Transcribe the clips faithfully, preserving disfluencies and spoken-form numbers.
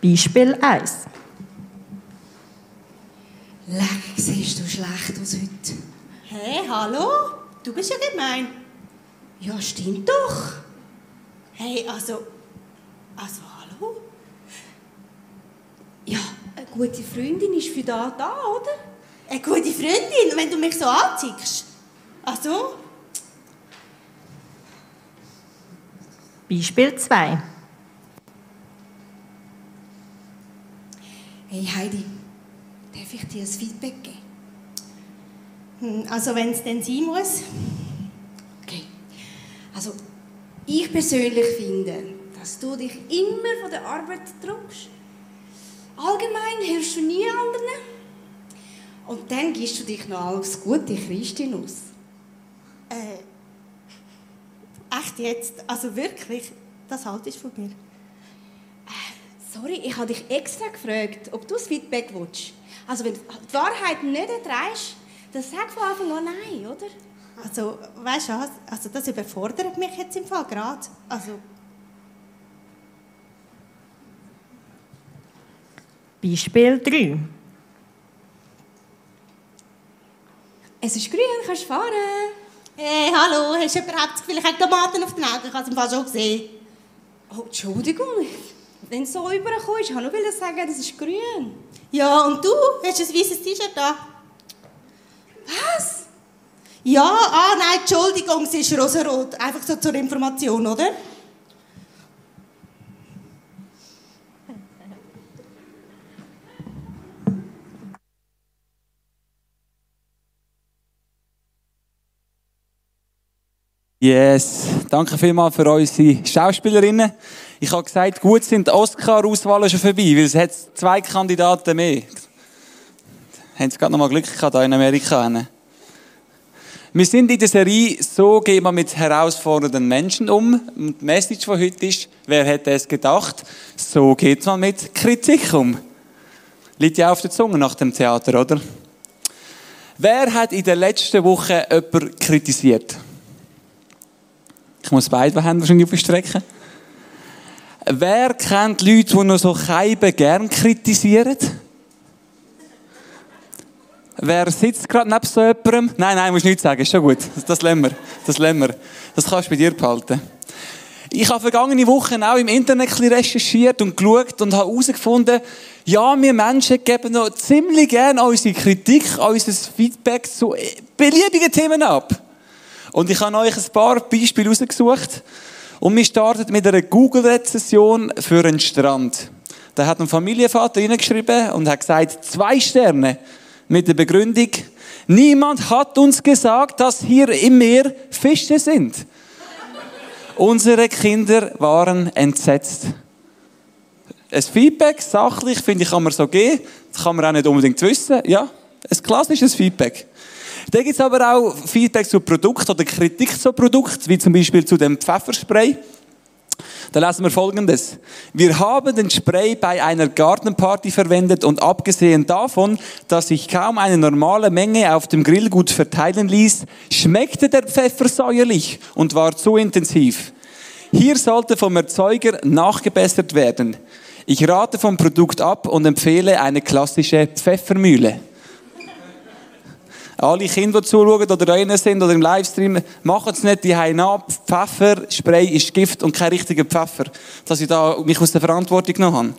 Beispiel eins. Leck, siehst du schlecht aus heute. Hä, hey, hallo? Du bist ja gemein. Ja, stimmt doch. Hey, also... Also, hallo? Ja, eine gute Freundin ist für da da, oder? Eine gute Freundin, wenn du mich so anziehst. Also? Beispiel zwei. Hey Heidi, darf ich dir ein Feedback geben? Hm, also, wenn es denn sein muss. Okay. Also, ich persönlich finde, dass du dich immer von der Arbeit drückst. Allgemein hörst du nie anderen. Und dann gibst du dich noch als gute Christin aus. Äh. Echt jetzt? Also wirklich? Das haltest du von mir? Sorry, ich habe dich extra gefragt, ob du das Feedback willst. Also wenn du die Wahrheit nicht erträgst, dann sag von Anfang an nein, oder? Also, weißt du was? Also das überfordert mich jetzt im Fall gerade. Also... Beispiel drei. Es ist grün, kannst fahren. Hey, hallo, hast du überhaupt das Gefühl, ich habe Tomaten auf den Augen? Ich habe es im Fall schon gesehen. Oh, Entschuldigung, wenn es so rübergekommen ist, ich wollte nur sagen, das ist grün. Ja, und du? Hast du ein weißes T-Shirt da? Was? Ja, ah nein, Entschuldigung, es ist rosarot. Einfach so zur Information, oder? Yes, danke vielmals für unsere Schauspielerinnen. Ich habe gesagt, gut sind die Oscar-Auswahlen schon vorbei, weil es hat zwei Kandidaten mehr. Haben Sie gerade noch mal Glück gehabt hier in Amerika? Wir sind in der Serie «So geht man mit herausfordernden Menschen um». Und die Message von heute ist, wer hätte es gedacht, so geht man mit Kritik um. Liegt ja auf der Zunge nach dem Theater, oder? Wer hat in der letzten Woche jemanden kritisiert? Ich muss beide Hände wahrscheinlich aufstrecken. Wer kennt Leute, die noch so Scheiben gern kritisieren? Wer sitzt gerade neben so jemandem? Nein, nein, musst nichts sagen, ist schon gut. Das, das lassen wir. Das lassen wir. Das kannst du bei dir behalten. Ich habe vergangene Wochen auch im Internet ein bisschen recherchiert und geschaut und habe herausgefunden, ja, wir Menschen geben noch ziemlich gerne unsere Kritik, unser Feedback zu beliebigen Themen ab. Und ich habe euch ein paar Beispiele rausgesucht. Und wir starten mit einer Google-Rezession für einen Strand. Da hat ein Familienvater reingeschrieben und hat gesagt, zwei Sterne mit der Begründung, niemand hat uns gesagt, dass hier im Meer Fische sind. Unsere Kinder waren entsetzt. Ein Feedback, sachlich, finde ich, kann man so geben. Das kann man auch nicht unbedingt wissen. Ja, ein klassisches Feedback. Da gibt es aber auch Feedback zu Produkten oder Kritik zu Produkten, wie zum Beispiel zu dem Pfefferspray. Da lesen wir Folgendes. Wir haben den Spray bei einer Gartenparty verwendet und abgesehen davon, dass sich kaum eine normale Menge auf dem Grill gut verteilen ließ, schmeckte der Pfeffer säuerlich und war zu intensiv. Hier sollte vom Erzeuger nachgebessert werden. Ich rate vom Produkt ab und empfehle eine klassische Pfeffermühle. Alle Kinder, die zuschauen oder drinnen sind oder im Livestream, machen es nicht, die haben nach. Pfefferspray ist Gift und kein richtiger Pfeffer. Dass ich da mich aus der Verantwortung genommen habe.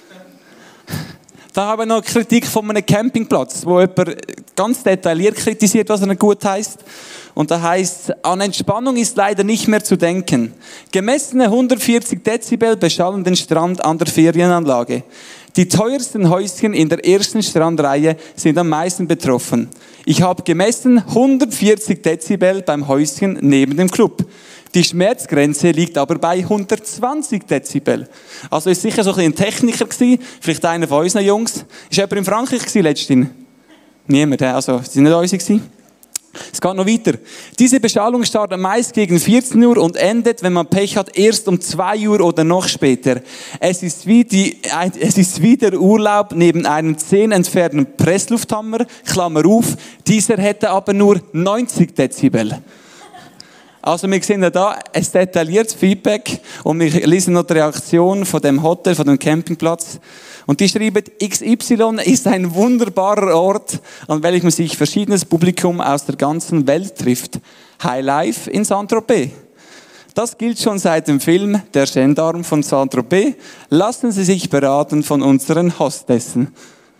Da haben wir noch Kritik von einem Campingplatz, wo jemand ganz detailliert kritisiert, was er nicht gut heisst. Und da heisst, an Entspannung ist leider nicht mehr zu denken. Gemessene hundertvierzig Dezibel beschallen den Strand an der Ferienanlage. Die teuersten Häuschen in der ersten Strandreihe sind am meisten betroffen. Ich habe gemessen hundertvierzig Dezibel beim Häuschen neben dem Club. Die Schmerzgrenze liegt aber bei hundertzwanzig Dezibel. Also ist sicher so ein, ein Techniker gewesen, vielleicht einer von unseren Jungs. Ist jemand in Frankreich gewesen letztens? Niemand, also sie sind nicht unsere gewesen. Es geht noch weiter. Diese Beschallung startet meist gegen vierzehn Uhr und endet, wenn man Pech hat, erst um zwei Uhr oder noch später. Es ist wie, die, es ist wie der Urlaub neben einem zehn entfernten Presslufthammer, Klammer auf, dieser hätte aber nur neunzig Dezibel. Also wir sehen ja da ein detailliertes Feedback und wir lesen noch die Reaktion von dem Hotel, von dem Campingplatz. Und die schreiben, X Y ist ein wunderbarer Ort, an welchem sich verschiedenes Publikum aus der ganzen Welt trifft. High Life in Saint-Tropez. Das gilt schon seit dem Film Der Gendarm von Saint-Tropez. Lassen Sie sich beraten von unseren Hostessen.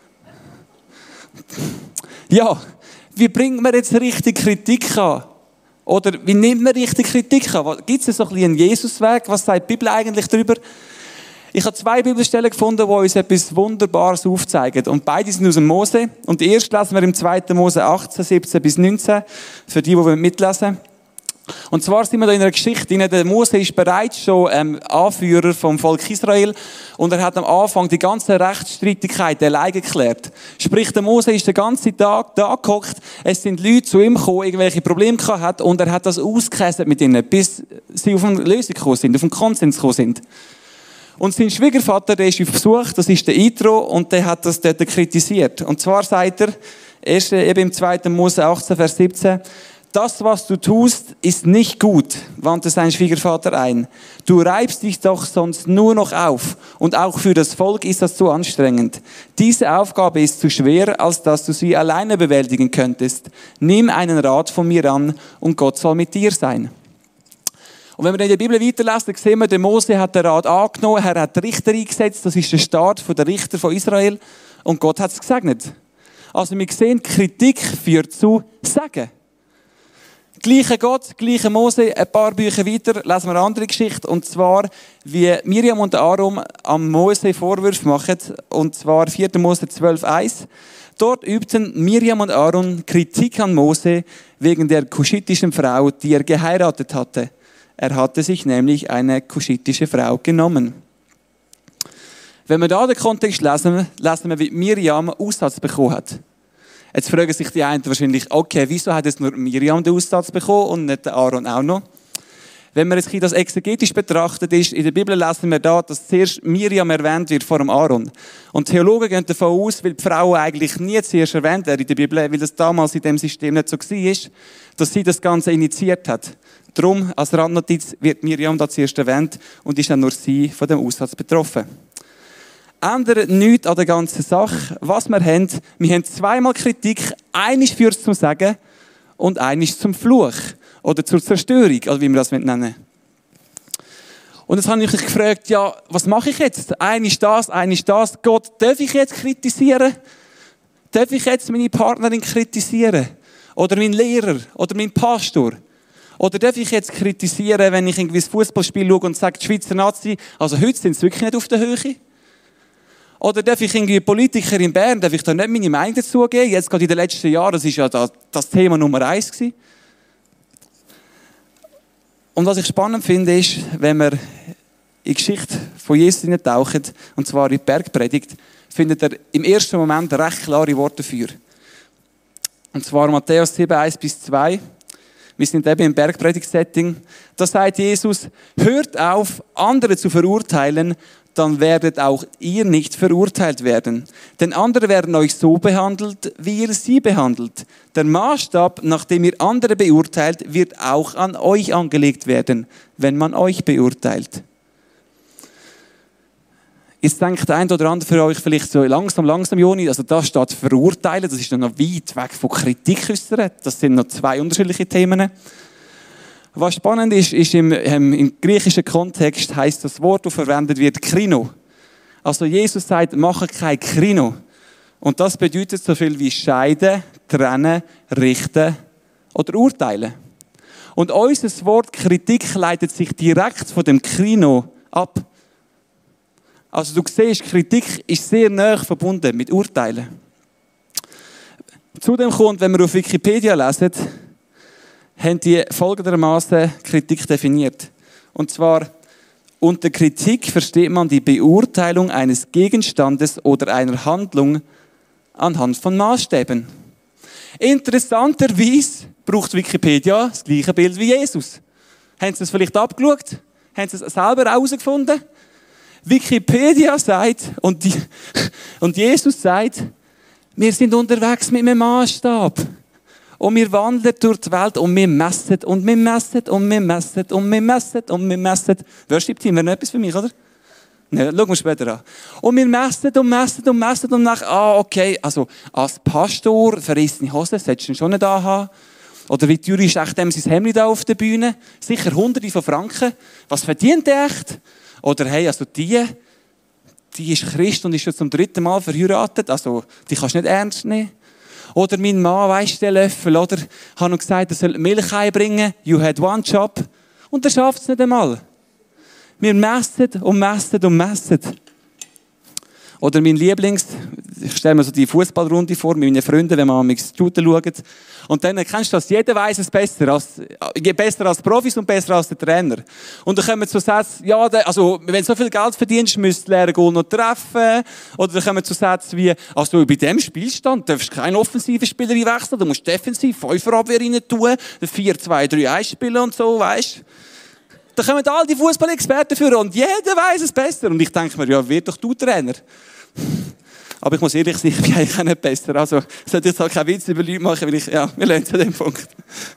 Ja, wie bringt man jetzt richtig Kritik an? Oder wie nimmt man richtig Kritik an? Gibt es so ein bisschen einen Jesusweg? Was sagt die Bibel eigentlich darüber? Ich habe zwei Bibelstellen gefunden, die uns etwas Wunderbares aufzeigen. Und beide sind aus dem Mose. Und die erste lesen wir im zweiten Mose achtzehn, siebzehn bis neunzehn. Für die, die mitlesen. Und zwar sind wir da in einer Geschichte. Der Mose ist bereits schon ähm, Anführer vom Volk Israel. Und er hat am Anfang die ganze Rechtsstreitigkeit allein geklärt. Sprich, der Mose ist den ganzen Tag da gehockt. Es sind Leute zu ihm gekommen, irgendwelche Probleme gehabt. Und er hat das ausgekesselt mit ihnen, bis sie auf eine Lösung gekommen sind, auf einen Konsens gekommen sind. Und sein Schwiegervater, der ist auf Besuch, das ist der Itro, und der hat das dort kritisiert. Und zwar sagt er, erst eben im zweiten Mose achtzehn, Vers siebzehn, das, was du tust, ist nicht gut, wandte sein Schwiegervater ein. Du reibst dich doch sonst nur noch auf. Und auch für das Volk ist das zu anstrengend. Diese Aufgabe ist zu schwer, als dass du sie alleine bewältigen könntest. Nimm einen Rat von mir an und Gott soll mit dir sein. Und wenn wir in der Bibel weiterlesen, dann sehen wir, der Mose hat den Rat angenommen, er hat Richter eingesetzt, das ist der Start der Richter von Israel, und Gott hat es gesegnet. Also wir sehen, Kritik führt zu Segen. Gleicher Gott, gleicher Mose, ein paar Bücher weiter, lesen wir eine andere Geschichte, und zwar, wie Miriam und Aaron am Mose Vorwürfe machen, und zwar vierter Mose zwölf, eins. Dort übten Miriam und Aaron Kritik an Mose wegen der kuschitischen Frau, die er geheiratet hatte. Er hatte sich nämlich eine kuschitische Frau genommen. Wenn wir da den Kontext lesen, lesen wir, wie Miriam Aussatz bekommen hat. Jetzt fragen sich die einen wahrscheinlich, okay, wieso hat jetzt nur Miriam den Aussatz bekommen und nicht Aaron auch noch? Wenn man jetzt das exegetisch betrachtet ist, in der Bibel lesen wir da, dass zuerst Miriam erwähnt wird vor dem Aaron. Und Theologen gehen davon aus, weil die Frau eigentlich nie zuerst erwähnt wird in der Bibel, weil das damals in dem System nicht so war, dass sie das Ganze initiiert hat. Darum, als Randnotiz, wird Miriam da zuerst erwähnt und ist dann nur sie von dem Aussatz betroffen. Ändert nichts an der ganzen Sache. Was wir haben, wir haben zweimal Kritik, eines führt zum Sagen und eines zum Fluch oder zur Zerstörung, also wie wir das nennen. Und jetzt habe ich mich gefragt, ja, was mache ich jetzt? Eines das, eines das. Gott, darf ich jetzt kritisieren? Darf ich jetzt meine Partnerin kritisieren? Oder meinen Lehrer? Oder meinen Pastor? Oder darf ich jetzt kritisieren, wenn ich irgendwie das Fußballspiel schaue und sage, die Schweizer Nazi, also heute sind sie wirklich nicht auf der Höhe? Oder darf ich irgendwie Politiker in Bern, darf ich da nicht meine Meinung dazugeben? Jetzt gerade in den letzten Jahren, das war ja das, das Thema Nummer eins gewesen. Und was ich spannend finde, ist, wenn wir in die Geschichte von Jesus hineintauchen, und zwar in die Bergpredigt, findet er im ersten Moment recht klare Worte dafür. Und zwar Matthäus sieben, eins bis zwei. Wir sind eben im Bergpredigt-Setting. Da sagt Jesus, hört auf, andere zu verurteilen, dann werdet auch ihr nicht verurteilt werden. Denn andere werden euch so behandelt, wie ihr sie behandelt. Der Maßstab, nach dem ihr andere beurteilt, wird auch an euch angelegt werden, wenn man euch beurteilt. Jetzt denkt der eine oder andere für euch vielleicht so langsam, langsam, Joni, also da steht verurteilen, das ist noch weit weg von Kritik äußern. Das sind noch zwei unterschiedliche Themen. Was spannend ist, ist im, ähm, im griechischen Kontext heisst das Wort, das verwendet wird, krino. Also Jesus sagt, mache kein Krino. Und das bedeutet so viel wie scheiden, trennen, richten oder urteilen. Und unser Wort Kritik leitet sich direkt von dem Krino ab. Also du siehst, Kritik ist sehr nahe verbunden mit Urteilen. Zudem kommt, wenn wir auf Wikipedia lesen, haben die folgendermaßen Kritik definiert. Und zwar, unter Kritik versteht man die Beurteilung eines Gegenstandes oder einer Handlung anhand von Maßstäben. Interessanterweise braucht Wikipedia das gleiche Bild wie Jesus. Haben Sie es vielleicht abgeschaut? Haben Sie es selber herausgefunden? Wikipedia sagt, und, die, und Jesus sagt, wir sind unterwegs mit einem Maßstab. Und wir wandeln durch die Welt und wir messen und wir messen und wir messen und wir messen und wir messen. Worship-Team, wäre noch etwas für mich, oder? Nein, schauen wir später an. Und wir messen und messen und messen und nach, ah, okay, also als Pastor, verrissene Hose, solltest du schon nicht anhaben. Oder wie teuer ist echt dem sein Hemd da auf der Bühne? Sicher Hunderte von Franken. Was verdient der echt? Oder hey, also die, die ist Christ und ist schon zum dritten Mal verheiratet, also die kannst du nicht ernst nehmen. Oder mein Mann, weisst du, der Löffel, oder? Hat noch gesagt, er soll Milch einbringen. You had one job. Und er schafft es nicht einmal. Wir messen und messen und messen. Oder mein Lieblings, ich stelle mir so die Fußballrunde vor mit meinen Freunden, wenn man am Shooter schaut. Und dann kennst du das, jeder weiss es besser als, besser als Profis und besser als der Trainer. Und dann kommen so Sätze, ja, also, wenn du so viel Geld verdienst, müsst du lernen, Goal noch treffen. Oder dann kommen so Sätze wie, also bei diesem Spielstand darfst du keinen offensiven Spieler wechseln, du musst defensiv Fünferabwehr rein tun, vier zwei drei eins spielen und so, weißt du. Da kommen all die Fußballexperten für und jeder weiss es besser. Und ich denke mir, ja, wird doch du Trainer. Aber ich muss ehrlich sein, ich bin eigentlich auch nicht besser. Also, ich sollte jetzt halt keinen Witz über Leute machen, weil ich, ja, wir lernen zu dem Punkt.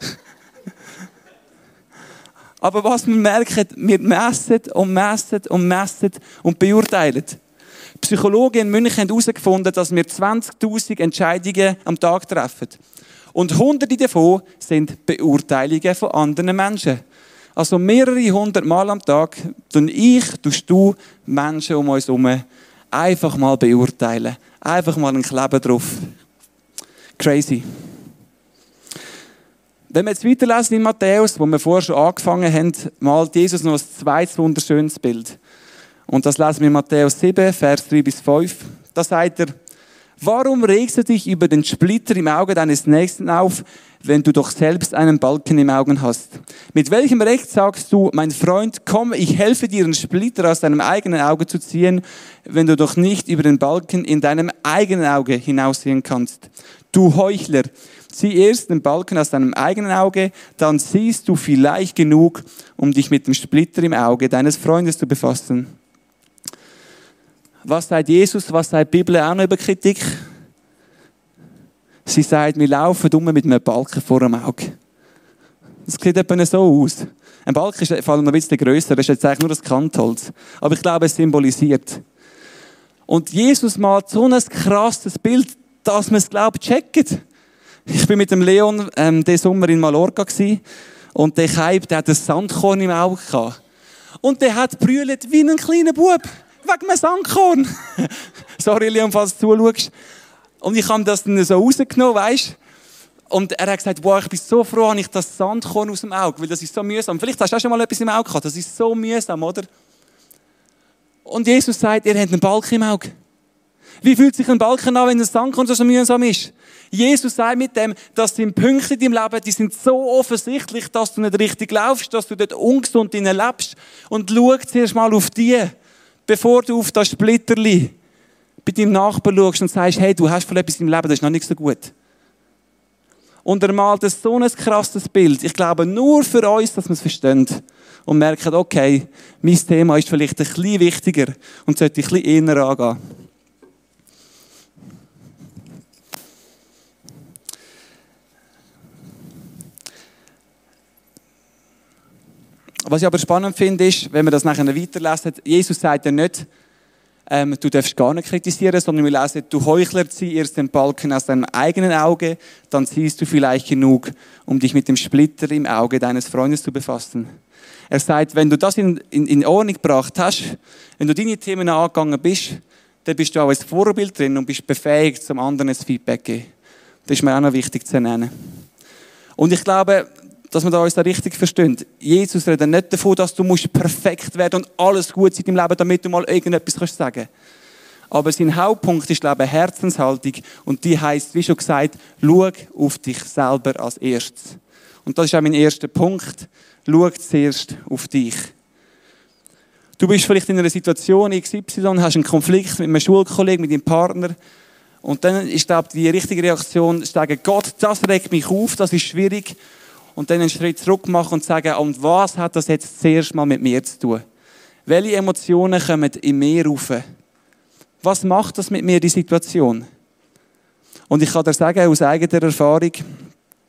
Aber was wir merken, wir messen und messen und messen und beurteilen. Psychologen in München haben herausgefunden, dass wir zwanzigtausend Entscheidungen am Tag treffen. Und hunderte davon sind Beurteilungen von anderen Menschen. Also mehrere hundert Mal am Tag tun ich, tust du Menschen um uns herum einfach mal beurteilen. Einfach mal ein Kleben drauf. Crazy. Wenn wir jetzt weiterlesen in Matthäus, wo wir vorher schon angefangen haben, malt Jesus noch ein zweites wunderschönes Bild. Und das lesen wir in Matthäus sieben, Vers drei bis fünf. Da sagt er, warum regst du dich über den Splitter im Auge deines Nächsten auf, wenn du doch selbst einen Balken im Auge hast? Mit welchem Recht sagst du, mein Freund, komm, ich helfe dir, einen Splitter aus deinem eigenen Auge zu ziehen, wenn du doch nicht über den Balken in deinem eigenen Auge hinaussehen kannst? Du Heuchler, zieh erst den Balken aus deinem eigenen Auge, dann siehst du vielleicht genug, um dich mit dem Splitter im Auge deines Freundes zu befassen. Was sagt Jesus, was sagt die Bibel auch noch über Kritik? Sie sagt, wir laufen um mit einem Balken vor dem Auge. Das sieht etwa so aus. Ein Balken ist vor allem noch ein bisschen grösser, das ist jetzt eigentlich nur das Kantholz. Aber ich glaube, es symbolisiert. Und Jesus malt so ein krasses Bild, dass man es, glaube ich, checkt. Ich war mit dem Leon ähm, diesen Sommer in Mallorca gewesen, und der Kaib, der hat ein Sandkorn im Auge gehabt. Und der hat brüllt wie ein kleiner Bub. Wegen einem Sandkorn. Sorry, Leon, falls du zuschaust. Und ich habe das dann so rausgenommen, weißt du? Und er hat gesagt, wow, ich bin so froh, habe ich das Sandkorn aus dem Auge, weil das ist so mühsam. Vielleicht hast du auch schon mal etwas im Auge gehabt, das ist so mühsam, oder? Und Jesus sagt, ihr habt einen Balken im Auge. Wie fühlt sich ein Balken an, wenn ein Sandkorn so mühsam ist? Jesus sagt mit dem, das sind Punkte in deinem Leben, die sind so offensichtlich, dass du nicht richtig laufst, dass du dort ungesund drinnen lebst. Und schau zuerst mal auf die, bevor du auf das Splitterli bei deinem Nachbarn schaust und sagst, hey, du hast vielleicht etwas im Leben, das ist noch nicht so gut. Und er malt so ein krasses Bild. Ich glaube, nur für uns, dass wir es verstehen und merken, okay, mein Thema ist vielleicht ein bisschen wichtiger und sollte ein bisschen eher angehen. Was ich aber spannend finde, ist, wenn wir das nachher weiterlesen, Jesus sagt ja nicht, ähm, du darfst gar nicht kritisieren, sondern wir lesen, du Heuchler, zieh erst den Balken aus deinem eigenen Auge, dann siehst du vielleicht genug, um dich mit dem Splitter im Auge deines Freundes zu befassen. Er sagt, wenn du das in, in, in Ordnung gebracht hast, wenn du deine Themen angegangen bist, dann bist du auch als Vorbild drin und bist befähigt, zum anderen ein Feedback zu geben. Das ist mir auch noch wichtig zu nennen. Und ich glaube, dass wir da uns da richtig verstehen. Jesus redet nicht davon, dass du musst perfekt werden und alles gut sein im Leben, damit du mal irgendetwas kannst sagen. Aber sein Hauptpunkt ist, glaube ich, Herzenshaltung. Und die heisst, wie schon gesagt, schau auf dich selber als erstes. Und das ist auch mein erster Punkt. Schau zuerst auf dich. Du bist vielleicht in einer Situation X Y, hast einen Konflikt mit einem Schulkollegen, mit deinem Partner. Und dann ist, glaube ich, die richtige Reaktion, zu sagen, Gott, das regt mich auf, das ist schwierig. Und dann einen Schritt zurück machen und sagen, und was hat das jetzt zuerst mal mit mir zu tun? Welche Emotionen kommen in mir rauf? Was macht das mit mir, die Situation? Und ich kann dir sagen, aus eigener Erfahrung,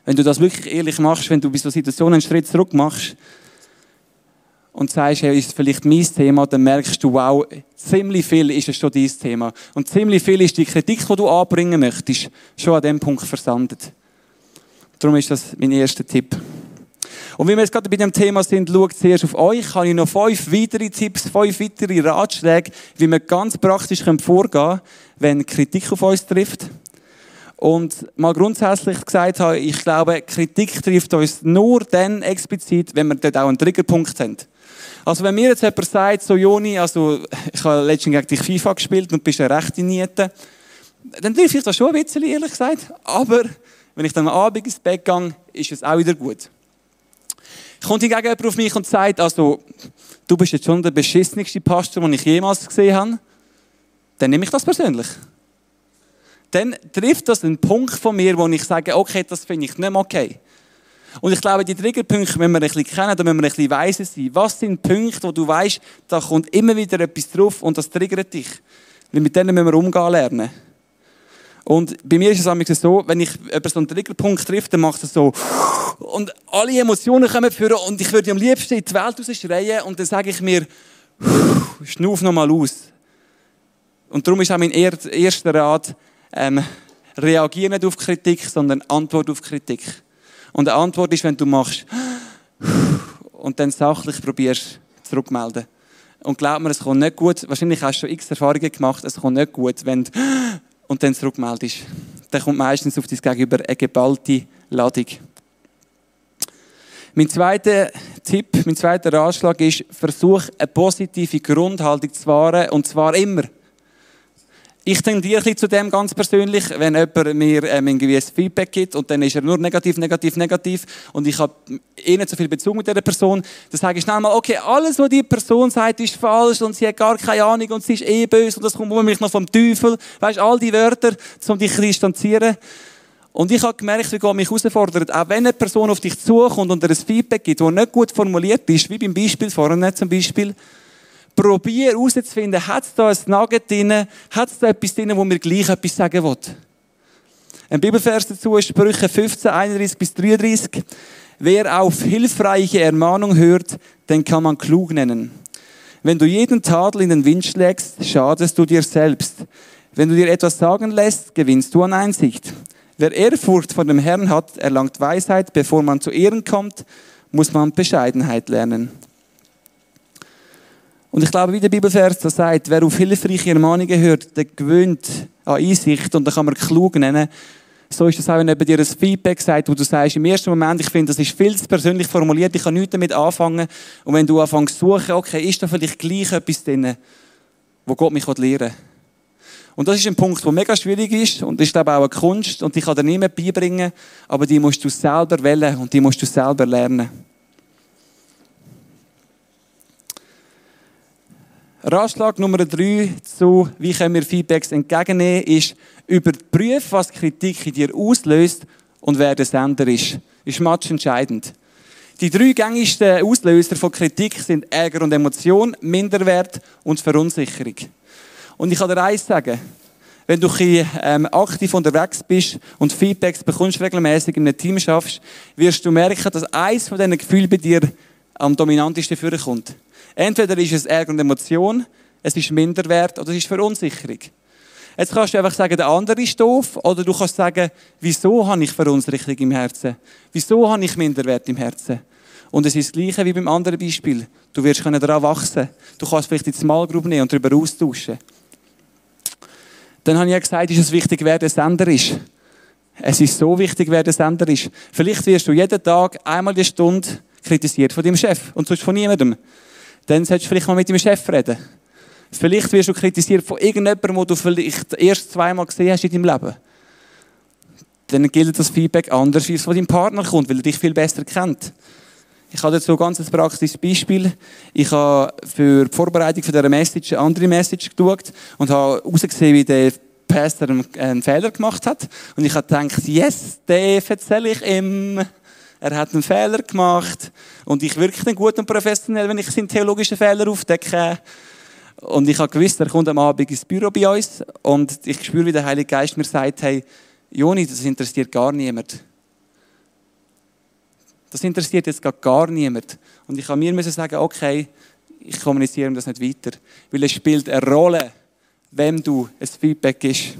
Wenn du das wirklich ehrlich machst, wenn du bei so Situationen einen Schritt zurück machst und sagst, hey, ist es vielleicht mein Thema, dann merkst du, wow, ziemlich viel ist es schon dein Thema. Und ziemlich viel ist die Kritik, die du anbringen möchtest, schon an diesem Punkt versandet. Darum ist das mein erster Tipp. Und wie wir jetzt gerade bei dem Thema sind, schaut zuerst auf euch, habe ich noch fünf weitere Tipps, fünf weitere Ratschläge, wie wir ganz praktisch vorgehen können, wenn Kritik auf uns trifft. Und mal grundsätzlich gesagt habe, ich glaube, Kritik trifft uns nur dann explizit, wenn wir dort auch einen Triggerpunkt haben. Also wenn mir jetzt jemand sagt, so Joni, also ich habe letztens gegen dich FIFA gespielt und bist eine rechte Niete, dann trifft ich das schon ein bisschen, ehrlich gesagt. Aber wenn ich dann am Abend ins Bett gehe, ist es auch wieder gut. Kommt hingegen jemand auf mich und sagt, also, du bist jetzt schon der beschissenste Pastor, den ich jemals gesehen habe, dann nehme ich das persönlich. Dann trifft das einen Punkt von mir, wo ich sage, okay, das finde ich nicht mehr okay. Und ich glaube, die Triggerpunkte müssen wir ein bisschen kennen, da müssen wir ein bisschen weise sein. Was sind Punkte, wo du weißt, da kommt immer wieder etwas drauf und das triggert dich? Weil mit denen müssen wir umgehen lernen. Und bei mir ist es manchmal so, wenn ich über so einen Triggerpunkt trifft, dann macht es so und alle Emotionen kommen führen und ich würde am liebsten in die Welt rausschreien und dann sage ich mir, schnauf noch mal aus. Und darum ist auch mein erster Rat, ähm, reagiere nicht auf Kritik, sondern Antwort auf Kritik. Und eine Antwort ist, wenn du machst und dann sachlich probierst zurückmelden. Und glaub mir, es kommt nicht gut, wahrscheinlich hast du schon x Erfahrungen gemacht, es kommt nicht gut, wenn du und dann zurückmeldest. Dann kommt meistens auf dein Gegenüber eine geballte Ladung. Mein zweiter Tipp, mein zweiter Ratschlag ist, versuch eine positive Grundhaltung zu wahren, und zwar immer. Ich tendiere zu dem ganz persönlich, wenn jemand mir ähm, irgendwie ein Feedback gibt und dann ist er nur negativ, negativ, negativ und ich habe eh nicht so viel Bezug mit dieser Person, dann sage ich schnell mal, okay, alles, was die Person sagt, ist falsch und sie hat gar keine Ahnung und sie ist eh böse und das kommt womöglich noch vom Teufel. Weißt du, all die Wörter, um dich zu distanzieren. Und ich habe gemerkt, wie Gott mich herausfordert, auch wenn eine Person auf dich zukommt und dir ein Feedback gibt, das nicht gut formuliert ist, wie beim Beispiel vorhin zum Beispiel, probier herauszufinden, hat es da ein Nugget drin, hat es da etwas drin, wo mir gleich etwas sagen will. Ein Bibelvers dazu ist Sprüche fünfzehn, einunddreißig bis dreiunddreißig. Wer auf hilfreiche Ermahnung hört, den kann man klug nennen. Wenn du jeden Tadel in den Wind schlägst, schadest du dir selbst. Wenn du dir etwas sagen lässt, gewinnst du an Einsicht. Wer Ehrfurcht vor dem Herrn hat, erlangt Weisheit. Bevor man zu Ehren kommt, muss man Bescheidenheit lernen. Und ich glaube, wie der Bibelvers da sagt, wer auf hilfreiche Ermahnungen hört, der gewöhnt an Einsicht und da kann man klug nennen. So ist das auch, wenn jemand dir ein Feedback sagt, wo du sagst, im ersten Moment, ich finde, das ist viel zu persönlich formuliert, ich kann nichts damit anfangen. Und wenn du anfängst zu suchen, okay, ist da vielleicht gleich etwas drin, wo Gott mich lehren will. Und das ist ein Punkt, der mega schwierig ist und ist, glaube ich, auch eine Kunst und die kann dir niemand beibringen, aber die musst du selber wählen und die musst du selber lernen. Ratschlag Nummer drei zu, wie können wir Feedbacks entgegennehmen, ist, überprüfe, was Kritik in dir auslöst und wer der Sender ist. Das ist matchentscheidend. Die drei gängigsten Auslöser von Kritik sind Ärger und Emotion, Minderwert und Verunsicherung. Und ich kann dir eins sagen, wenn du ähm, aktiv unterwegs bist und Feedbacks bekommst, regelmäßig in einem Team schaffst, wirst du merken, dass eines von diesen Gefühlen bei dir am dominantesten vorkommt. Entweder ist es Ärger und Emotion, es ist Minderwert oder es ist Verunsicherung. Jetzt kannst du einfach sagen, der andere ist doof, oder du kannst sagen, wieso habe ich Verunsicherung im Herzen? Wieso habe ich Minderwert im Herzen? Und es ist das Gleiche wie beim anderen Beispiel. Du wirst daran wachsen. Du kannst vielleicht in die Small Group nehmen und darüber austauschen. Dann habe ich ja gesagt, ist es wichtig, wer der Sender ist. Es ist so wichtig, wer der Sender ist. Vielleicht wirst du jeden Tag einmal die Stunde kritisiert von deinem Chef und sonst von niemandem. Dann solltest du vielleicht mal mit deinem Chef reden. Vielleicht wirst du kritisiert von irgendjemandem, den du vielleicht erst zweimal gesehen hast in deinem Leben. Dann gilt das Feedback anders, wie es von deinem Partner kommt, weil er dich viel besser kennt. Ich habe dazu ein ganz praktisches Beispiel. Ich habe für die Vorbereitung von dieser Message eine andere Message geschaut und habe herausgesehen, wie der Pastor einen Fehler gemacht hat. Und ich habe gedacht, yes, den erzähle ich ihm. Er hat einen Fehler gemacht. Und ich wirke dann gut und professionell, wenn ich seinen theologischen Fehler aufdecke. Und ich habe gewusst, er kommt am Abend ins Büro bei uns. Und ich spüre, wie der Heilige Geist mir sagt, hey, Joni, das interessiert gar niemand. Das interessiert jetzt gar niemand. Und ich kann mir müssen sagen, okay, ich kommuniziere ihm das nicht weiter. Weil es spielt eine Rolle, wem du ein Feedback gibst.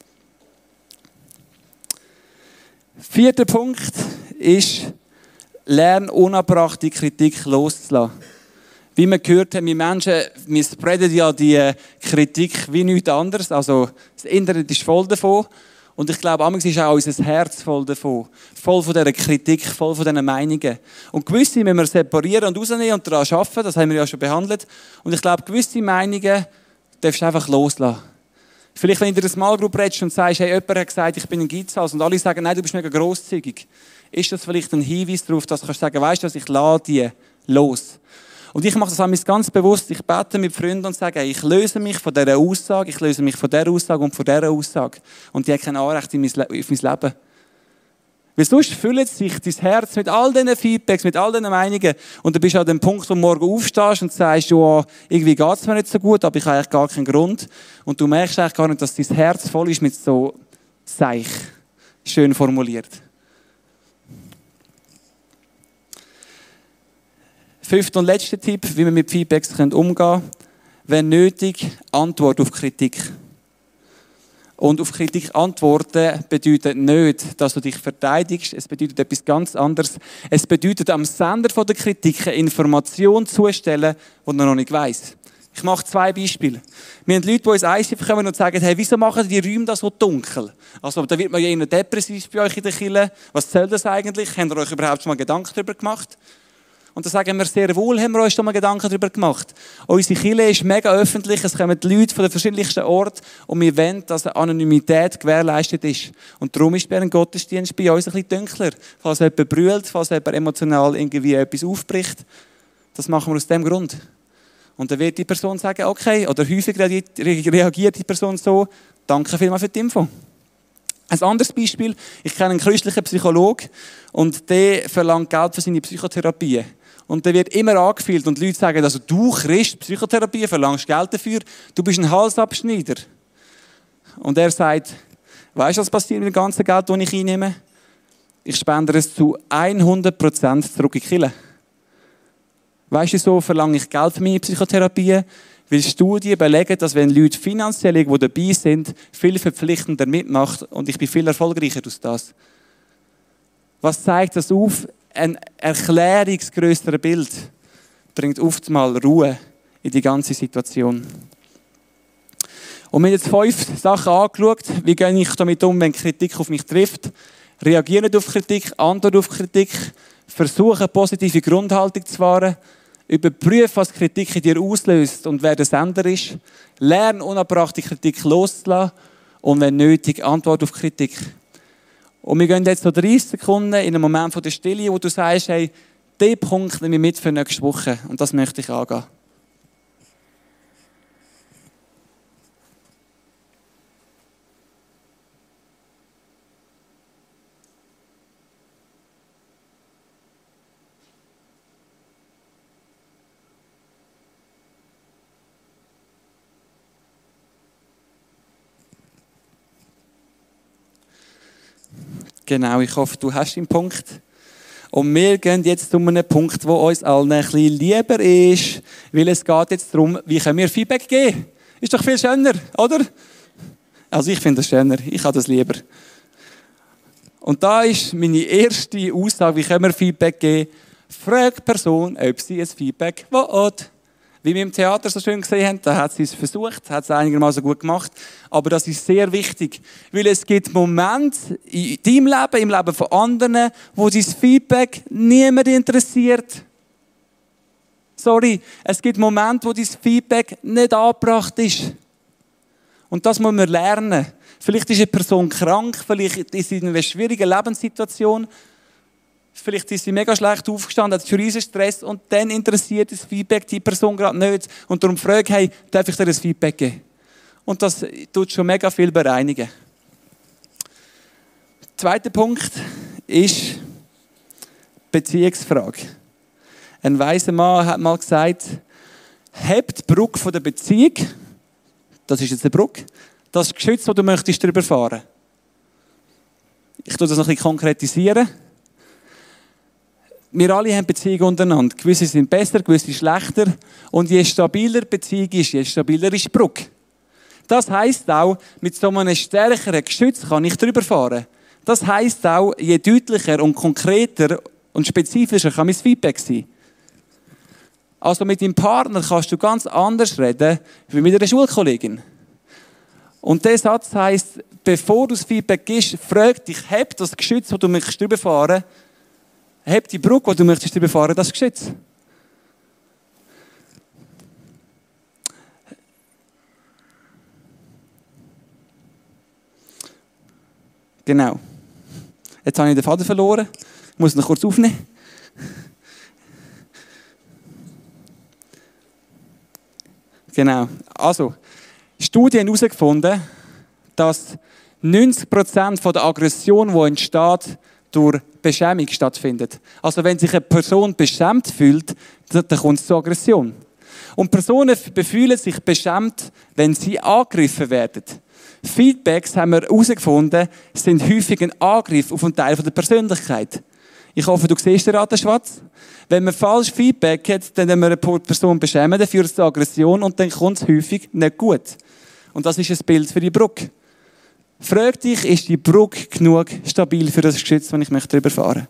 Vierter Punkt ist, lerne unabbrachte Kritik loszulassen. Wie wir gehört haben, wir Menschen, wir spreaden ja die Kritik wie nichts anderes. Also das Internet ist voll davon. Und ich glaube, manchmal ist auch unser Herz voll davon. Voll von dieser Kritik, voll von diesen Meinungen. Und gewisse müssen wir separieren und rausnehmen und daran arbeiten. Das haben wir ja schon behandelt. Und ich glaube, gewisse Meinungen darfst du einfach loslassen. Vielleicht, wenn du in einer Small Group redest und sagst, hey, jemand hat gesagt, ich bin ein Geizhals und alle sagen, nein, du bist mega grosszügig, ist das vielleicht ein Hinweis darauf, dass du sagen kannst, weißt du was, ich lasse die los. Und ich mache das ganz bewusst, ich bete mit Freunden und sage, hey, ich löse mich von dieser Aussage, ich löse mich von dieser Aussage und von dieser Aussage. Und die haben kein Anrecht auf mein Leben. Weil sonst füllt sich dein Herz mit all diesen Feedbacks, mit all diesen Meinungen. Und du bist an dem Punkt, wo du morgen aufstehst und sagst, ja, irgendwie geht es mir nicht so gut, aber ich habe eigentlich gar keinen Grund. Und du merkst eigentlich gar nicht, dass dein Herz voll ist mit so Seich. Schön formuliert. Fünfter und letzter Tipp, wie wir mit Feedbacks umgehen können. Wenn nötig, Antwort auf Kritik. Und auf Kritik antworten bedeutet nicht, dass du dich verteidigst. Es bedeutet etwas ganz anderes. Es bedeutet, am Sender von der Kritik eine Information zustellen, die er noch nicht weiss. Ich mache zwei Beispiele. Wir haben Leute, die ins I C F kommen und sagen, hey, wieso machen die Räume da so dunkel? Also, da wird man ja immer depressiv bei euch in der Kirche. Was soll das eigentlich? Habt ihr euch überhaupt schon mal Gedanken darüber gemacht? Und da sagen wir sehr wohl, haben wir uns schon mal Gedanken darüber gemacht. Unsere Kirche ist mega öffentlich, es kommen Leute von den verschiedensten Orten und wir wollen, dass eine Anonymität gewährleistet ist. Und darum ist ein Gottesdienst bei uns ein bisschen dunkler. Falls jemand brüllt, falls jemand emotional irgendwie etwas aufbricht, das machen wir aus dem Grund. Und dann wird die Person sagen, okay, oder häufig reagiert die Person so, danke vielmals für die Info. Ein anderes Beispiel, ich kenne einen christlichen Psychologen und der verlangt Geld für seine Psychotherapie. Und der wird immer angefühlt und Leute sagen, also du Christ, Psychotherapie, verlangst Geld dafür, du bist ein Halsabschneider. Und er sagt, weißt du, was passiert mit dem ganzen Geld, das ich einnehme? Ich spende es zu hundert Prozent zurück in die Kirche. Weißt du, so verlange ich Geld für meine Psychotherapie, weil Studien belegen, dass wenn Leute finanziell irgendwo dabei sind, viel verpflichtender mitmachen und ich bin viel erfolgreicher aus das. Was zeigt das auf? Ein erklärungsgrößeres Bild bringt oftmals Ruhe in die ganze Situation. Und wir haben jetzt fünf Sachen angeschaut. Wie gehe ich damit um, wenn Kritik auf mich trifft? Reagiere nicht auf Kritik, antworte auf Kritik, versuche eine positive Grundhaltung zu wahren, überprüfe, was Kritik in dir auslöst und wer der Sender ist, lerne unabbrachte Kritik loszulassen und wenn nötig, antworte auf Kritik. Und wir gehen jetzt so dreißig Sekunden in einen Moment von der Stille, wo du sagst, hey, diesen Punkt nehme ich mit für nächste Woche und das möchte ich angehen. Genau, ich hoffe, du hast den Punkt. Und wir gehen jetzt zu einem Punkt, der uns allen ein bisschen lieber ist, weil es geht jetzt darum, wie können wir Feedback geben? Ist doch viel schöner, oder? Also ich finde das schöner, ich habe das lieber. Und da ist meine erste Aussage, wie können wir Feedback geben? Frag die Person, ob sie ein Feedback will. Wie wir im Theater so schön gesehen haben, da hat sie es versucht, hat es einigermaßen gut gemacht. Aber das ist sehr wichtig, weil es gibt Momente in deinem Leben, im Leben von anderen, wo dein Feedback niemand interessiert. Sorry, es gibt Momente, wo dein Feedback nicht angebracht ist. Und das muss man lernen. Vielleicht ist eine Person krank, vielleicht ist sie in einer schwierigen Lebenssituation. Vielleicht ist sie mega schlecht aufgestanden, hat einen riesen Stress und dann interessiert das Feedback die Person gerade nicht. Und darum frage ich, hey, darf ich dir ein Feedback geben? Und das tut schon mega viel bereinigen. Der zweite Punkt ist Beziehungsfrage. Ein weiser Mann hat mal gesagt, hebt die Brücke von der Beziehung, das ist jetzt eine Brücke, das Geschütz, das du möchtest darüber fahren. Ich tue das noch ein bisschen konkretisieren. wir alle haben Beziehungen untereinander. Gewisse sind besser, gewisse schlechter. Und je stabiler die Beziehung ist, je stabiler ist die Brücke. Das heisst auch, mit so einem stärkeren Geschütz kann ich drüber fahren. Das heisst auch, je deutlicher und konkreter und spezifischer kann mein Feedback sein. Also mit deinem Partner kannst du ganz anders reden, wie mit einer Schulkollegin. Und dieser Satz heisst, bevor du das Feedback gibst, frag dich, heb das Geschütz, das du möchtest drüber fahren, heb die Brücke, die du möchtest drüber fahren, das Geschütz. Genau. Jetzt habe ich den Faden verloren. Ich muss ihn kurz aufnehmen. Genau. Also, Studien haben herausgefunden, dass neunzig Prozent der Aggression, die entsteht, durch Beschämung stattfindet. Also wenn sich eine Person beschämt fühlt, dann kommt es zur Aggression. Und Personen befühlen sich beschämt, wenn sie angegriffen werden. Feedbacks, haben wir herausgefunden, sind häufig ein Angriff auf einen Teil der Persönlichkeit. Ich hoffe, du siehst den Ratenschwarz. Wenn man falsch Feedback hat, dann wenn wir eine Person beschämen, dann führt es zu Aggression und dann kommt es häufig nicht gut. Und das ist ein Bild für die Brücke. Frag dich, ist die Brücke genug stabil für das Geschütz, das ich möchte drüber fahren?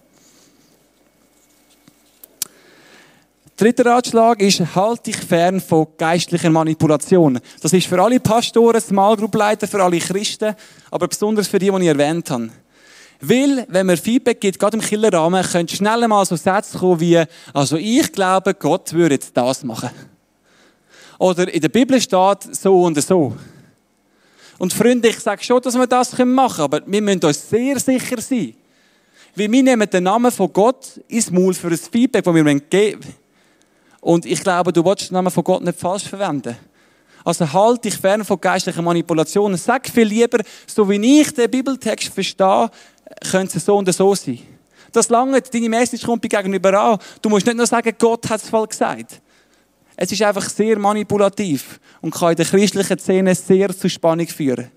Dritter Ratschlag ist, halt dich fern von geistlicher Manipulation. Das ist für alle Pastoren, Small Group Leiter, für alle Christen, aber besonders für die, die ich erwähnt habe. Weil, wenn man Feedback gibt, gerade im Killerrahmen, können schnell mal so Sätze kommen wie, also ich glaube, Gott würde jetzt das machen. Oder in der Bibel steht so und so. Und Freunde, ich sage schon, dass wir das machen können, aber wir müssen uns sehr sicher sein. Weil wir nehmen den Namen von Gott ins Maul für ein Feedback, das wir geben wollen. Und ich glaube, du willst den Namen von Gott nicht falsch verwenden. Also halt dich fern von geistlichen Manipulationen. Sag viel lieber, so wie ich den Bibeltext verstehe, könnte es so und so sein. Das lange, deine Message kommt gegenüber an. Du musst nicht nur sagen, Gott hat es voll gesagt. Es ist einfach sehr manipulativ und kann in der christlichen Szene sehr zu Spannung führen.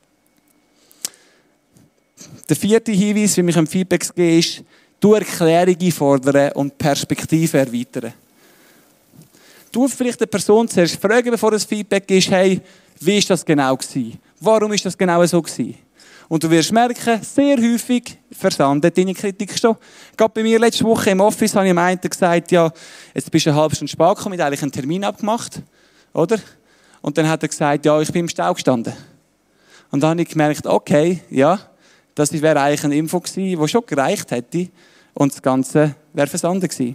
Der vierte Hinweis, wie mich ein Feedback geben, ist, du Erklärung einfordern und Perspektive erweitern. Du vielleicht eine Person zuerst fragen, bevor du das Feedback gibst, hey, wie war das genau gewesen? Warum ist das genau so gewesen? Und du wirst merken, sehr häufig versandet deine Kritik schon. Gerade bei mir letzte Woche im Office habe ich dem einen gesagt, ja, jetzt bist du eine halbe Stunde spät gekommen, ich habe eigentlich einen Termin abgemacht, oder? Und dann hat er gesagt, ja, ich bin im Stau gestanden. Und dann habe ich gemerkt, okay, ja, das wäre eigentlich eine Info gewesen, die schon gereicht hätte und das Ganze wäre versandet gewesen.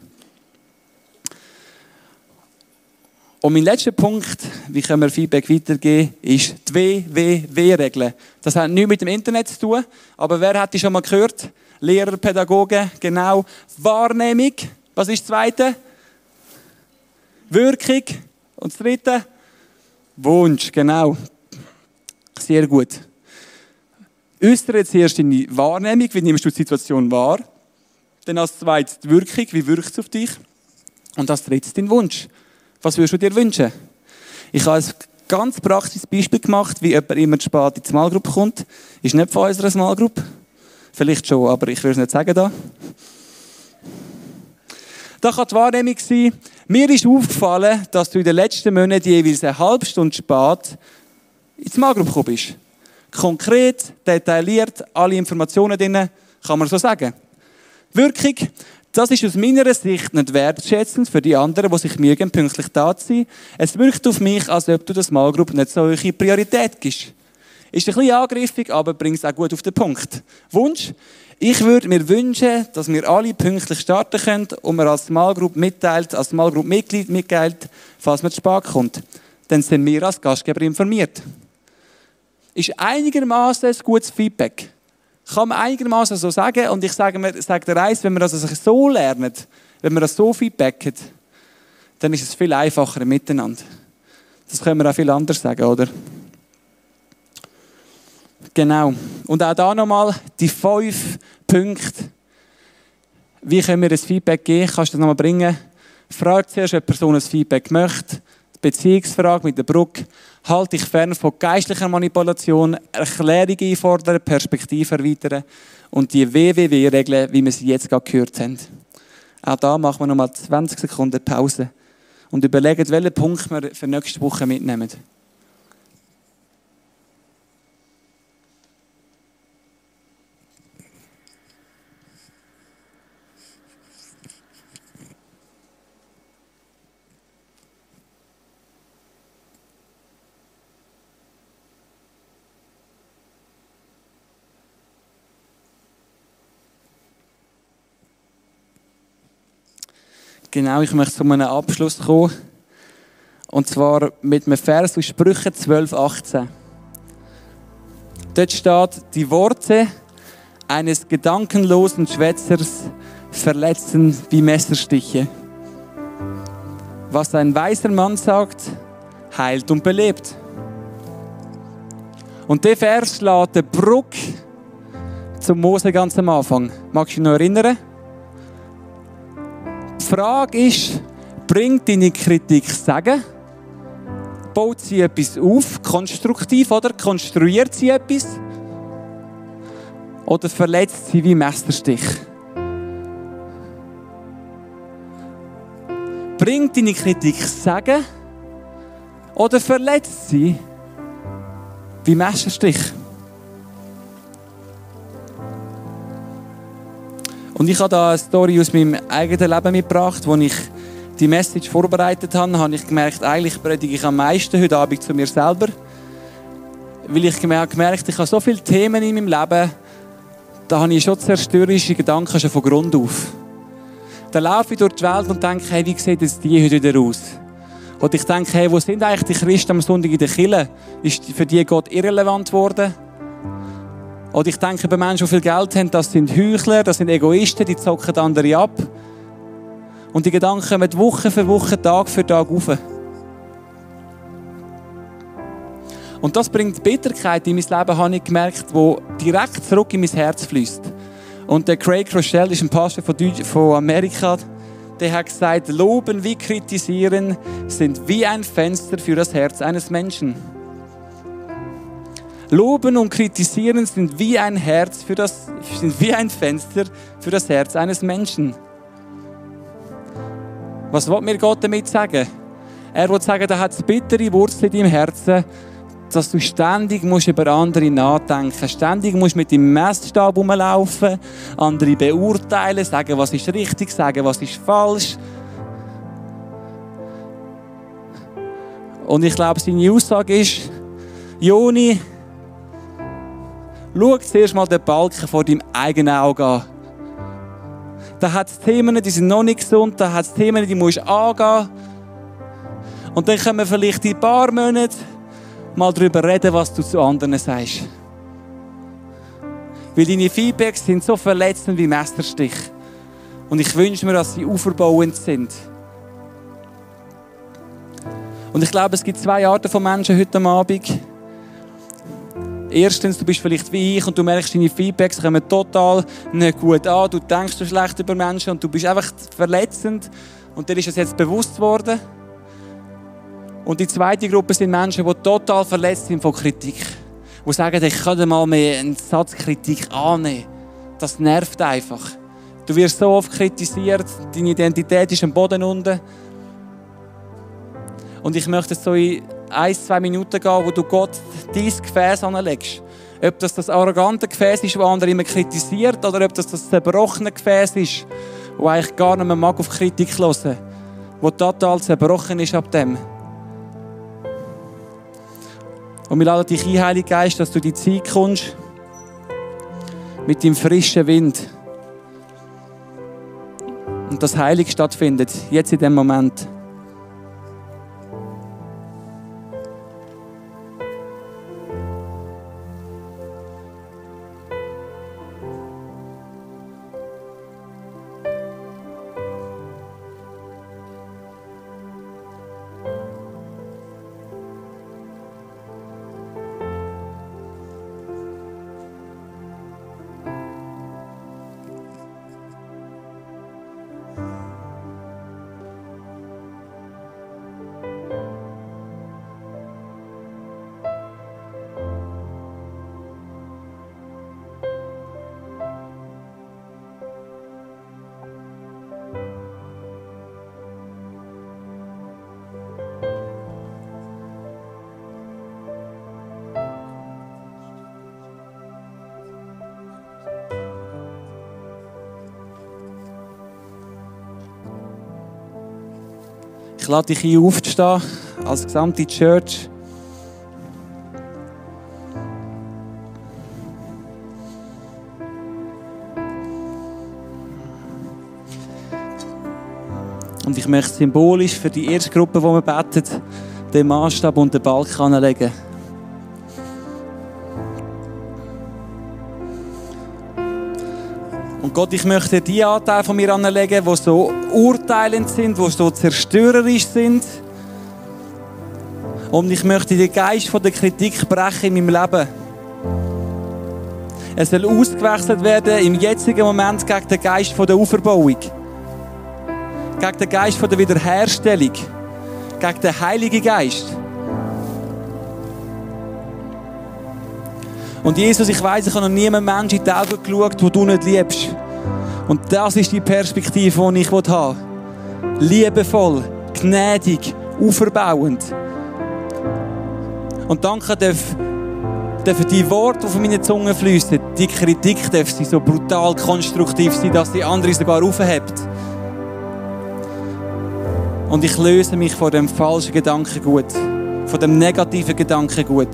Und mein letzter Punkt, wie können wir Feedback weitergeben, ist die W W W-Regel. Das hat nichts mit dem Internet zu tun, aber wer hat die schon mal gehört? Lehrer, Pädagogen, genau. Wahrnehmung, was ist das Zweite? Wirkung. Und das Dritte? Wunsch, genau. Sehr gut. Äußere zuerst deine Wahrnehmung, wie nimmst du die Situation wahr? Dann als Zweites die Wirkung, wie wirkt es auf dich? Und als Drittes dein Wunsch. Was würdest du dir wünschen? Ich habe ein ganz praktisches Beispiel gemacht, wie jemand immer zu spät in die Small Group kommt. Ist nicht von unserer Small Group. Vielleicht schon, aber ich will es nicht sagen da. Da kann die Wahrnehmung sein, mir ist aufgefallen, dass du in den letzten Monaten jeweils eine halbe Stunde spät in die Small Group gekommen bist. Konkret, detailliert, alle Informationen drin, kann man so sagen. Wirkung. Das ist aus meiner Sicht nicht wertschätzend für die anderen, die sich mühen, pünktlich da zu sein. Es wirkt auf mich, als ob du der Small Group nicht so hohe Priorität gibst. Ist ein bisschen angriffig, aber bringt es auch gut auf den Punkt. Wunsch? Ich würde mir wünschen, dass wir alle pünktlich starten können und man als Small Group mitteilt, als Small Group Mitglied mitteilt, falls man zu spät kommt. Dann sind wir als Gastgeber informiert. Ist einigermaßen ein gutes Feedback. Kann man einigermaßen so sagen. Und ich sage mir, sage dir eins, wenn wir das so lernen, wenn wir das so feedbacken, dann ist es viel einfacher miteinander. Das können wir auch viel anders sagen, oder? Genau. Und auch da nochmal die fünf Punkte. Wie können wir das Feedback geben? Kannst du das nochmal bringen? Frag zuerst, ob die Person ein Feedback möchte. Beziehungsfrage mit der Brücke. Halt dich fern von geistlicher Manipulation, Erklärungen einfordern, Perspektive erweitern und die W W W-Regeln, wie wir sie jetzt gerade gehört haben. Auch da machen wir nochmal zwanzig Sekunden Pause und überlegen, welchen Punkt wir für nächste Woche mitnehmen. Genau, ich möchte zu einem Abschluss kommen. Und zwar mit einem Vers aus Sprüche zwölf, achtzehn. Dort steht, die Worte eines gedankenlosen Schwätzers verletzen wie Messerstiche. Was ein weiser Mann sagt, heilt und belebt. Und der Vers schlägt den Brücke zum Mose ganz am Anfang. Magst du dich noch erinnern? Die Frage ist, bringt deine Kritik Sagen? Baut sie etwas auf, konstruktiv, oder? Konstruiert sie etwas? Oder verletzt sie wie Messerstich? Bringt deine Kritik Sagen? Oder verletzt sie wie Messerstich? Und ich habe da eine Story aus meinem eigenen Leben mitgebracht, als ich die Message vorbereitet habe, habe ich gemerkt, eigentlich predige ich am meisten heute Abend zu mir selber. Weil ich gemerkt habe, ich habe so viele Themen in meinem Leben, da habe ich schon zerstörerische Gedanken schon von Grund auf. Dann laufe ich durch die Welt und denke, hey, wie sieht jetzt die heute wieder aus? Und ich denke, hey, wo sind eigentlich die Christen am Sonntag in der Kirche? Ist für die Gott irrelevant geworden? Oder ich denke, bei Menschen, die viel Geld haben, das sind Heuchler, das sind Egoisten, die zocken andere ab. Und die Gedanken kommen Woche für Woche, Tag für Tag auf. Und das bringt Bitterkeit in mein Leben, habe ich gemerkt, die direkt zurück in mein Herz fließt. Und der Craig Rochelle ist ein Pastor von, Deutsch, von Amerika, der hat gesagt, Loben wie Kritisieren sind wie ein Fenster für das Herz eines Menschen. Loben und Kritisieren sind wie ein Herz für das, sind wie ein Fenster für das Herz eines Menschen. Was will mir Gott damit sagen? Er will sagen, da hat es bittere Wurzeln in deinem Herzen, dass du ständig musst über andere nachdenken musst, ständig musst mit deinem Messstab rumlaufen, andere beurteilen, sagen, was ist richtig, sagen, was ist falsch. Und ich glaube, seine Aussage ist, Joni, schau zuerst mal den Balken vor deinem eigenen Auge an. Da hat es Themen, die sind noch nicht gesund, da hat es Themen, die musst du angehen. Und dann können wir vielleicht in ein paar Monaten mal darüber reden, was du zu anderen sagst. Weil deine Feedbacks sind so verletzend wie Messerstich. Und ich wünsche mir, dass sie auferbauend sind. Und ich glaube, es gibt zwei Arten von Menschen heute Abend. Erstens, du bist vielleicht wie ich und du merkst, deine Feedbacks kommen total nicht gut an. Du denkst so schlecht über Menschen und du bist einfach verletzend. Und dir ist es jetzt bewusst worden. Und die zweite Gruppe sind Menschen, die total verletzt sind von Kritik. Die sagen, ich kann dir mal mehr einen Satz Kritik annehmen. Das nervt einfach. Du wirst so oft kritisiert, deine Identität ist am Boden unten. Und ich möchte so in ein, zwei Minuten gehen, wo du Gott dein Gefäß anlegst. Ob das das arrogante Gefäß ist, das andere immer kritisiert, oder ob das das zerbrochene Gefäß ist, das eigentlich gar nicht mehr mag auf Kritik hören mag, das total zerbrochen ist ab dem. Und wir laden dich ein, Heiliger Geist, dass du die Zeit kommst mit dem frischen Wind. Und das Heilig stattfindet, jetzt in dem Moment. Ich lade dich ein, aufzustehen, als gesamte Church. Und ich möchte symbolisch für die erste Gruppe, die wir beten, den Maßstab und den Balken anlegen. Und Gott, ich möchte die Anteile von mir anlegen, die so urteilend sind, die so zerstörerisch sind. Und ich möchte den Geist von der Kritik brechen in meinem Leben. Es soll ausgewechselt werden im jetzigen Moment gegen den Geist von der Auferbauung. Gegen den Geist von der Wiederherstellung. Gegen den Heiligen Geist. Und Jesus, ich weiss, ich habe noch nie einem Menschen in die Augen geschaut, den du nicht liebst. Und das ist die Perspektive, die ich haben will. Liebevoll, gnädig, auferbauend. Und danke dürfen die Worte, die von meinen Zungen fliessen, die Kritik darf sie so brutal konstruktiv sein, dass die andere sogar aufhebt. Und ich löse mich von dem falschen Gedankengut, von dem negativen Gedankengut.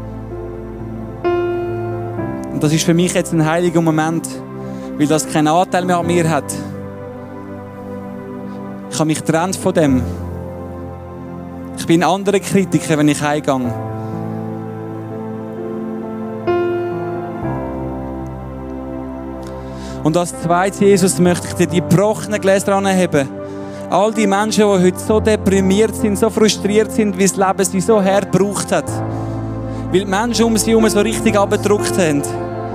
Und das ist für mich jetzt ein heiliger Moment, weil das keinen Anteil mehr an mir hat. Ich habe mich getrennt von dem. Ich bin ein anderer Kritiker, wenn ich heimgehe. Und als zweites, Jesus, möchte ich dir die gebrochenen Gläser anheben. All die Menschen, die heute so deprimiert sind, so frustriert sind, wie das Leben sie so hart gebraucht hat. Weil die Menschen um sie herum so richtig abgedrückt haben.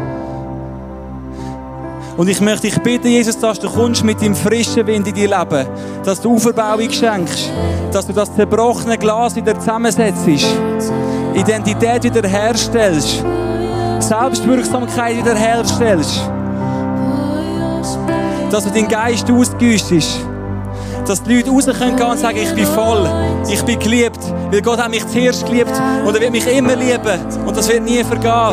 Und ich möchte dich bitten, Jesus, dass du kommst mit deinem frischen Wind in dein Leben. Dass du Auferbauung schenkst. Dass du das zerbrochene Glas wieder zusammensetzt. Identität wieder herstellst. Selbstwirksamkeit wieder herstellst. Dass du deinen Geist ausgüssest. Dass die Leute raus können gehen und sagen, ich bin voll, ich bin geliebt. Weil Gott hat mich zuerst geliebt und er wird mich immer lieben. Und das wird nie vergehen.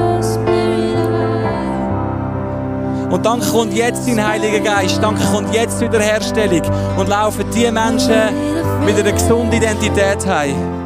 Und danke kommt jetzt dein Heiliger Geist. Danke kommt jetzt Wiederherstellung. Und laufen die Menschen mit einer gesunden Identität heim.